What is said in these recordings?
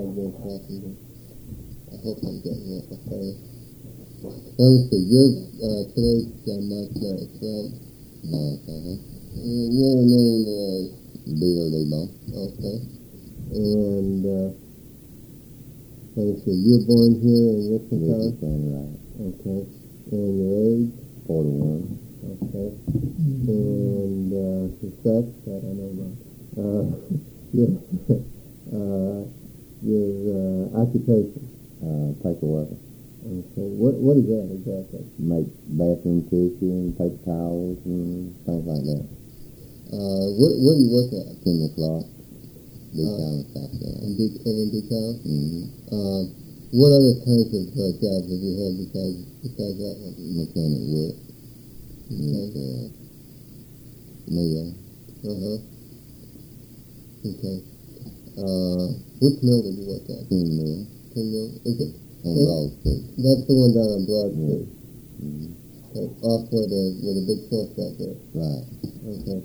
been talking. I hope I'm getting it okay. Let me see. Today's March 9th, right? Your name is Bill Lebo. okay. And let me see. You were born here in Wichita? Right. Okay. And your age? 41. Okay. And your sex? That I know about. Your occupation? Paper worker. Okay. What is that exactly? Make bathroom tissue and paper towels and things like that. Where do you work at? Kimmy Clark. Decal, South Carolina. In Decal? Mm-hmm. What other kinds of jobs have you had besides that one? Mechanic work. Okay. Mill. Okay. Which mill did you work at? Tin mill. Tin mill? Is it? On Broad Street. That's the one down on Broad Street. Mm-hmm. Okay. Off where the big truck right there. Right. Okay.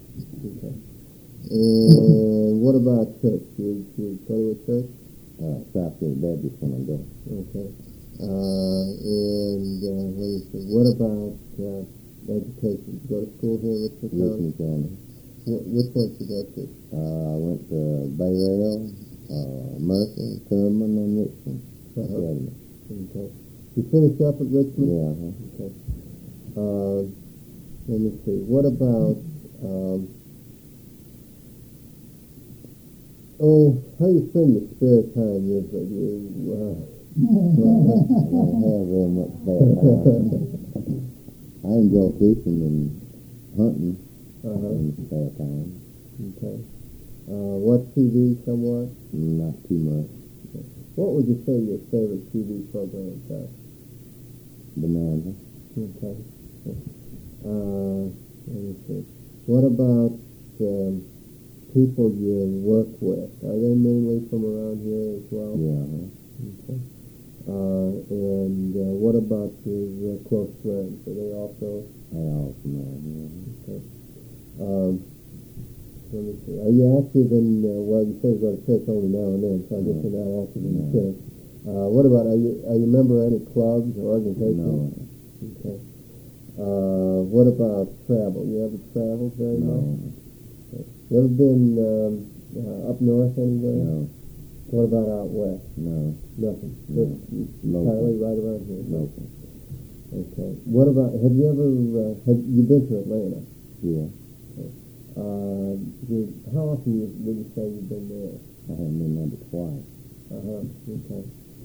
And what about church? You go to a church? Southgate Baptist when I go. Okay. And let me see. What about education? Did you go to school here in Richmond County? Richmond County. Which one did you go to? I went to Bayrell, Mercer, Tubman, and Richmond. Academy. Okay. You finished up at Richmond? Yeah. Okay. Let me see. What about how you spend your spare time? I don't have very much spare time. I enjoy fishing and hunting in spare time. Okay. Watch TV somewhat? Not too much. What would you say your favorite TV programs are? Bonanza. Okay. Let me see. What about people you work with? Are they mainly from around here as well? Yeah. Okay. And what about your close friends? Are they also? They all from around here. Okay. Let me see. Are you active in, you say you go to church only now and then, so I guess you're not active in the church. What about, are you a member of any clubs or organizations? No. Okay. What about travel? You ever traveled very much? No. Okay. You ever been up north anywhere? No. What about out west? No. Nothing. No. Entirely right around here? Local. Okay. What about, have you been to Atlanta? Yeah. How often would you say you've been there? I haven't been there but twice. Okay.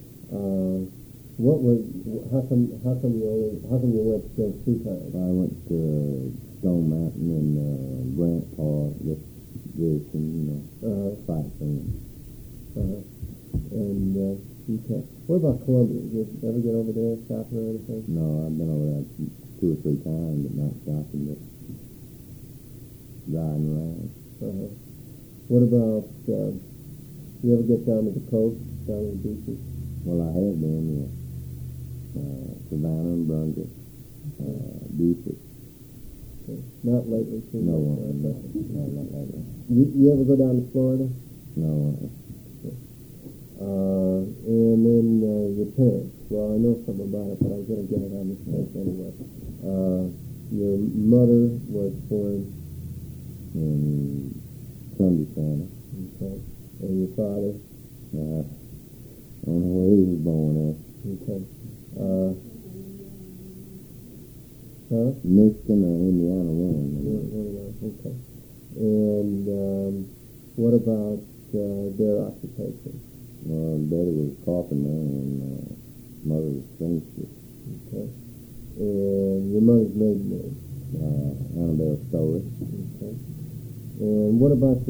How come you went those 2 times? I went to Stone Mountain and Grant Park, just visiting, sightseeing. And okay. What about Columbia? Did you ever get over there shopping or anything? No, I've been over there 2 or 3 times, but not shopping, but riding around. What about, you ever get down to the coast, down to the beaches? Well, I have been, yeah. Savannah and Brunswick, Beaufort. Okay. Not lately, too? No, not lately. You ever go down to Florida? No. And then your parents. Well, I know something about it, but I'm going to get it on this page anyway. Your mother was born in Sunday County. Okay. And your father? I don't know where he was born at. Okay. Michigan or Indiana, one. Okay. And what about their occupation? Well, daddy was a carpenter and mother was seamstress. Okay. And your mother's maiden name? Annabelle Story. Okay. And what about